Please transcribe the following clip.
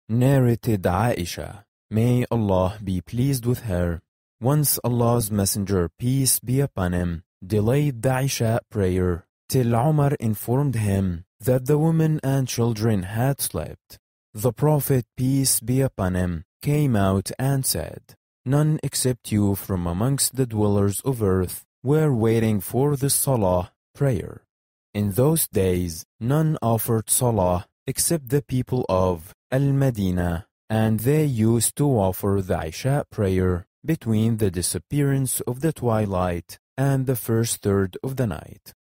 Narrated Aisha, may Allah be pleased with her. Once Allah's Messenger, peace be upon him, delayed the Isha prayer till Umar informed him that the women and children had slept. The Prophet, peace be upon him, came out and said, "None except you from amongst the dwellers of earth were waiting for the Salah prayer." In those days, none offered Salah except the people of Al-Madinah, and they used to offer the Isha prayer between the disappearance of the twilight and the first third of the night.